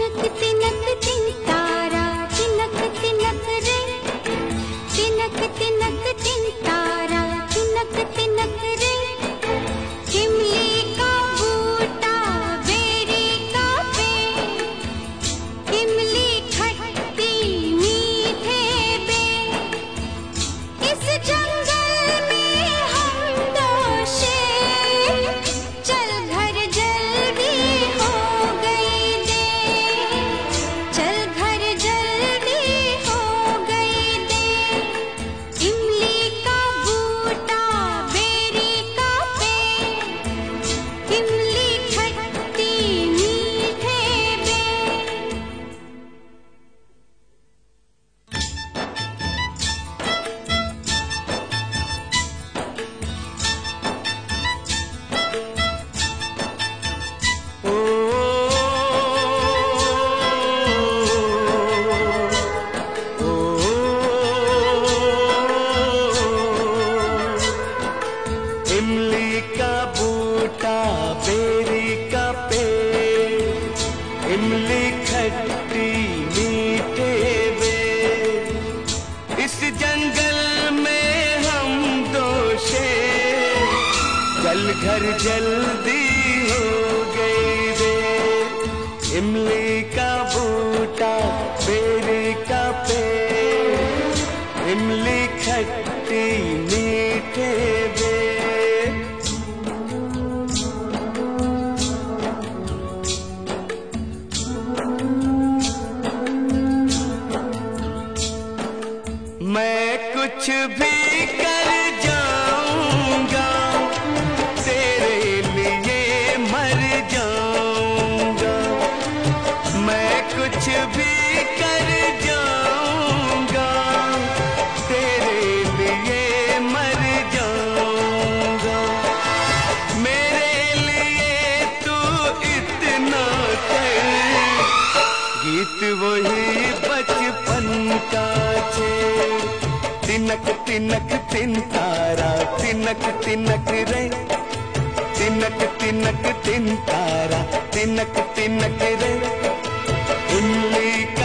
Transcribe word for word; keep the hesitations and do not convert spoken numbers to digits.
तिनक तिनक तिन तारा, तिनक तिनक रे, तिनक तिनक तिन तारा, तिनक तिनक रे। इमली का बूटा बेरी का पेड़, इमली खट्टी मीठे बेर। इस जंगल में हम दो शेर, चल घर जल्दी हो गई देर, चल घर जल्दी हो गई देर। इमली का बूटा बेरी का पेड़, इमली खट्टी मीठे बेर। ओ, ओ, इमली का बूटा बेरी का पेड़, इमली खट्टी मीठे बेर। इस जंगल में हम दो शेर, चल घर जल्दी हो गई देर। इमली का बूटा बेरी का पेड़, इमली खट्टी मीठे बेर। मैं कुछ भी कर जाऊंगा, तेरे लिए मर जाऊंगा। मैं कुछ भी कर जाऊंगा, तेरे लिए मर जाऊंगा। मेरे लिए तू इतना कर, गीत वही बचपन का छेड़। तिनक तिनक तिन तारा, तिनक तिनक रे, तिनक तिनक तिन तारा, तिनक तिनक रे। इमली